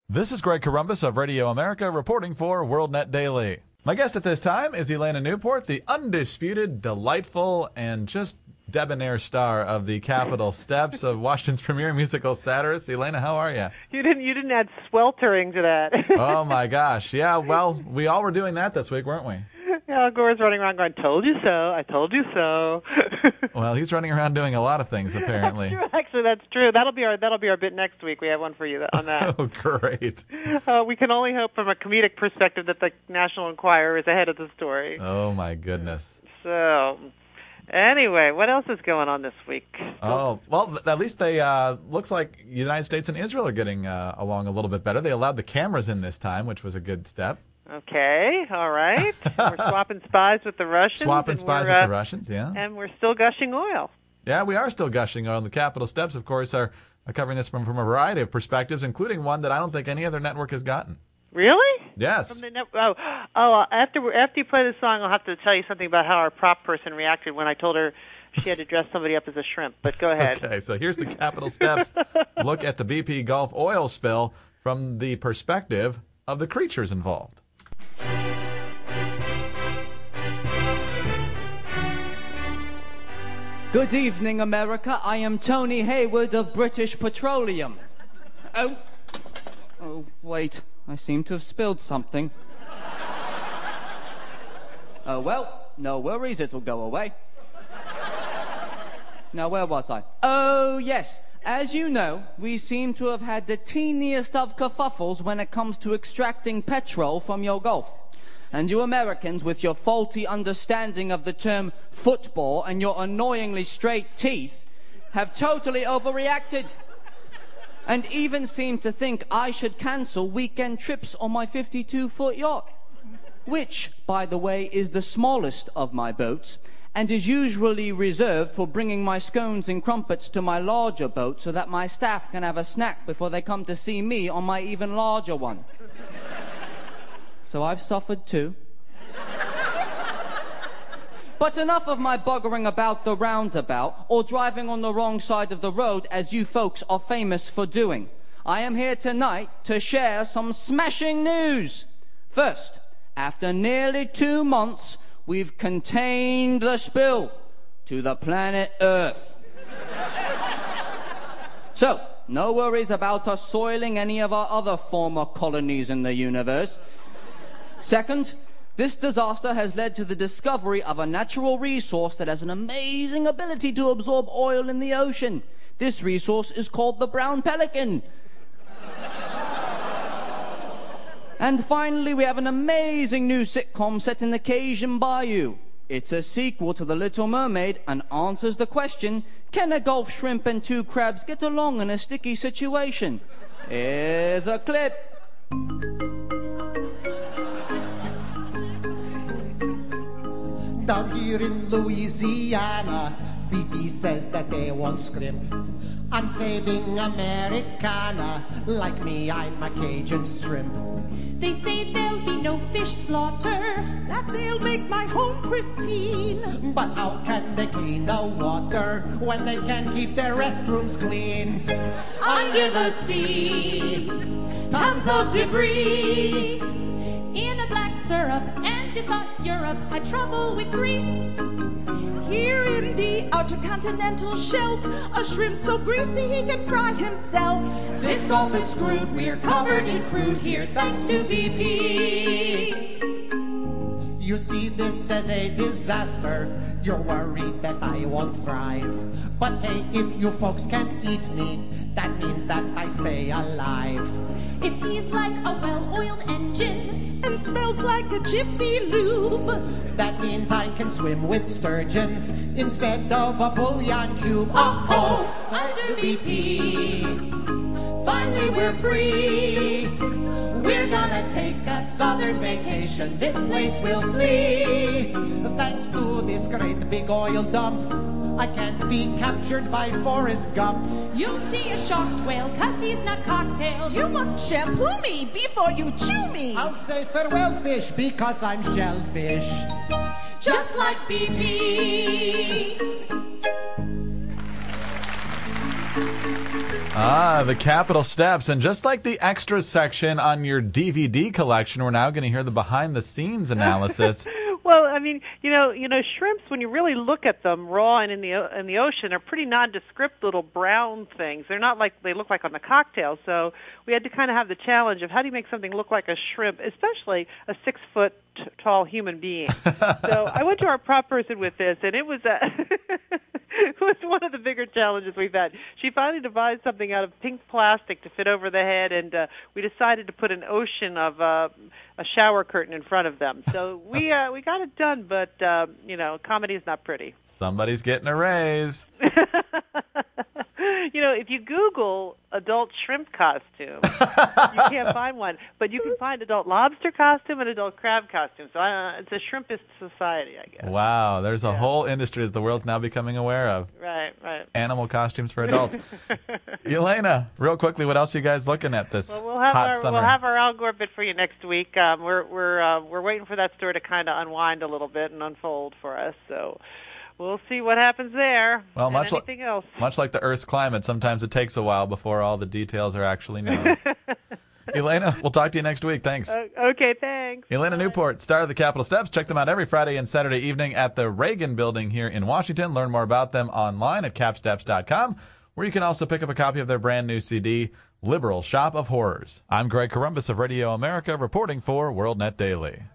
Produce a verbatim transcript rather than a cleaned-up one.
This is Greg Corombos of Radio America reporting for WorldNet Daily. My guest at this time is Elena Newport, the undisputed, delightful, and just debonair star of the Capitol Steps of Washington's premier musical satirist. Elena, how are you? You didn't. You didn't add sweltering to that. Oh my gosh! Yeah, well, we all were doing that this week, weren't we? Yeah, Al Gore's running around going, "Told you so! I told you so." Well, he's running around doing a lot of things apparently. That's true. Actually, that's true. That'll be our that'll be our bit next week. We have one for you on that. Oh, great! Uh, we can only hope, from a comedic perspective, that the National Enquirer is ahead of the story. Oh my goodness! So. Anyway, what else is going on this week? Oh, well, at least they, uh, looks like the United States and Israel are getting uh, along a little bit better. They allowed the cameras in this time, which was a good step. Okay, all right. We're swapping spies with the Russians. Swapping spies with uh, the Russians, yeah. And we're still gushing oil. Yeah, we are still gushing oil. The Capitol Steps, of course, are, are covering this from, from a variety of perspectives, including one that I don't think any other network has gotten. Really? Yes. From the net- oh, oh! After after you play the song, I'll have to tell you something about how our prop person reacted when I told her she had to dress somebody up as a shrimp. But go ahead. Okay, so here's the Capitol Steps. Look at the B P Gulf oil spill from the perspective of the creatures involved. Good evening, America. I am Tony Hayward of British Petroleum. Oh, oh, wait. I seem to have spilled something. Oh, well, no worries, it'll go away. Now, where was I? Oh, yes. As you know, we seem to have had the teeniest of kerfuffles when it comes to extracting petrol from your Gulf. And you Americans, with your faulty understanding of the term football and your annoyingly straight teeth, have totally overreacted. And even seem to think I should cancel weekend trips on my fifty-two foot yacht. Which, by the way, is the smallest of my boats, and is usually reserved for bringing my scones and crumpets to my larger boat so that my staff can have a snack before they come to see me on my even larger one. So I've suffered too. But enough of my buggering about the roundabout, or driving on the wrong side of the road, as you folks are famous for doing. I am here tonight to share some smashing news. First, after nearly two months, we've contained the spill to the planet Earth. So, no worries about us soiling any of our other former colonies in the universe. Second, this disaster has led to the discovery of a natural resource that has an amazing ability to absorb oil in the ocean. This resource is called the brown pelican. And finally, we have an amazing new sitcom set in the Cajun Bayou. It's a sequel to The Little Mermaid and answers the question, can a Gulf shrimp and two crabs get along in a sticky situation? Here's a clip. Down here in Louisiana, B P says that they want scrimp. I'm saving Americana. Like me, I'm a Cajun shrimp. They say there'll be no fish slaughter, that they'll make my home pristine. But how can they clean the water when they can't keep their restrooms clean? Under the sea, tons of debris. In a black syrup, and you thought Europe had trouble with Greece. Here in the outer continental shelf, a shrimp so greasy he can fry himself. This Gulf is screwed, we're covered in crude here, thanks to B P. You see this as a disaster. You're worried that I won't thrive. But hey, if you folks can't eat me, that means that I stay alive. If he's like a well-oiled engine and smells like a Jiffy Lube, that means I can swim with sturgeons instead of a bouillon cube. Oh, oh, under B P, finally we're free. We're gonna take a southern vacation, this place will flee. Thanks to this great big oil dump, I can't be captured by Forrest Gump. You'll see a shark whale, cause he's not cocktail. You must shampoo me before you chew me. I'll say farewell fish because I'm shellfish. Just like B P. Ah, the Capitol Steps. And just like the extra section on your D V D collection, we're now going to hear the behind-the-scenes analysis. Well, I mean, you know, you know, shrimps, when you really look at them raw and in the o- in the ocean, are pretty nondescript little brown things. They're not like they look like on the cocktail. So we had to kind of have the challenge of how do you make something look like a shrimp, especially a six foot t- tall human being. So I went to our prop person with this, and it was a it was one of the bigger challenges we've had. She finally devised something out of pink plastic to fit over the head, and uh, we decided to put an ocean of uh, a shower curtain in front of them. So we uh, we got it done, but uh, you know, comedy is not pretty. Somebody's getting a raise. You know, if you Google adult shrimp costume, you can't find one, but you can find adult lobster costume and adult crab costume. So uh, it's a shrimpist society, I guess. Wow, there's a Yeah. whole industry that the world's now becoming aware of. Right, right. Animal costumes for adults. Elena, real quickly, what else are you guys looking at this Well, we'll have hot our summer? we'll have our Al Gore bit for you next week. Um, we're we're uh, we're waiting for that story to kind of unwind a little bit and unfold for us. So we'll see what happens there. Well, and much li- anything else. Much like the Earth's climate, sometimes it takes a while before all the details are actually known. Elena, we'll talk to you next week. Thanks. Uh, okay, thanks. Elena Newport, star of the Capitol Steps. Check them out every Friday and Saturday evening at the Reagan Building here in Washington. Learn more about them online at capsteps dot com, where you can also pick up a copy of their brand new C D, Liberal Shop of Horrors. I'm Greg Columbus of Radio America, reporting for WorldNet Daily.